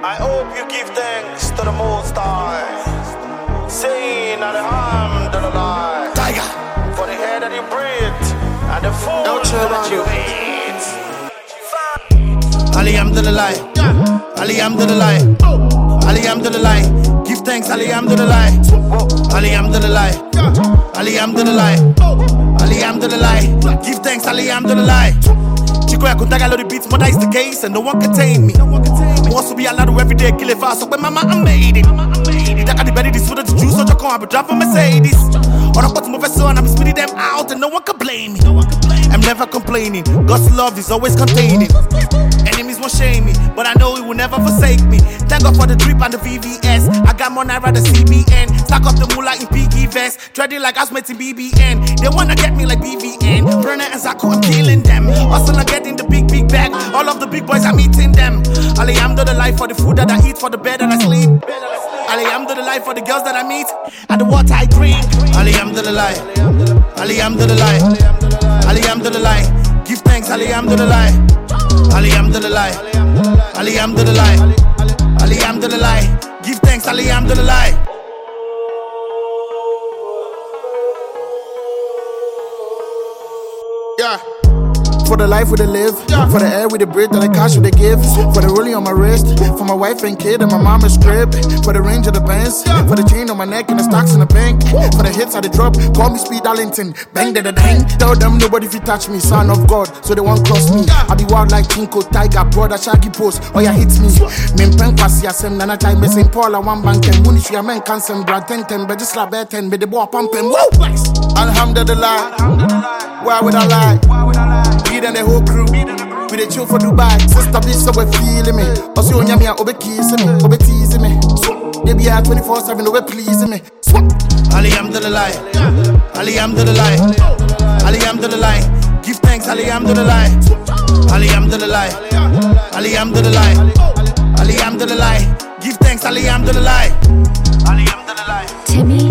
I hope you give thanks to the Most High, saying Alhamdulillah, Tiger, for the air that you breathe and the food that you eat. Alhamdulillah, Alhamdulillah, Alhamdulillah. Give thanks, Alhamdulillah, Alhamdulillah, Alhamdulillah, Alhamdulillah. Give thanks, Alhamdulillah. Chico, I could tag the beats, but that is the case, and no one can tame me. Wants to be allowed to every day kill it fast, so when mama, I made it. That got the belly, this food, the juice, so I can't be dropping Mercedes. Or I put my vessel and I'm spitting them out, and no one can blame me. I'm never complaining, God's love is always containing. Enemies won't shame me, but I know He will never forsake me. Thank God for the drip and the VVS. I got more Naira than CBN. Stack up the moolah in PG vest, dreading like Asmet in BBN. They wanna get me like BVN. Brenner and Zako, I'm killing them. Hustle and getting the big bag. All of the big boys, I'm eating them. Alhamdulillah for the food that I eat, for the bed that I sleep. Alhamdulillah for the girls that I meet and the water I drink. Alhamdulillah, Alhamdulillah, Alhamdulillah. Give thanks, Alhamdulillah, Alhamdulillah, Alhamdulillah, Alhamdulillah. Give thanks, Alhamdulillah. Yeah. For the life we they live, for the air we they breathe, and the cash we they give, for the rolling on my wrist, for my wife and kid and my mama's crib, for the range of the bands, for the chain on my neck and the stocks in the bank, for the hits I they drop, call me Speed Darlington, bang da da dang. Tell them nobody fi touch me, son of God, so they won't cross me. I be wild like Tinko, Tiger, brother, Shaggy Post, oh yeah hits me. Min pen pass ya sem, nana time me St. Paul, I one bank and Munishi, I men cancel, brad 10, but just like bad 10, but the boy pumping, whoa! Alhamdulillah, why would I lie? And the whole crew, we they chill for Dubai. Sister bitch, so we feeling me. Also, you me, obe kissing me, obe teasing me. They be at 24/7, obe pleasing me. Alhamdulillah, Alhamdulillah, Alhamdulillah. Give thanks, Alhamdulillah, Alhamdulillah, Alhamdulillah, Alhamdulillah. Give thanks, Alhamdulillah, Alhamdulillah. Timmy.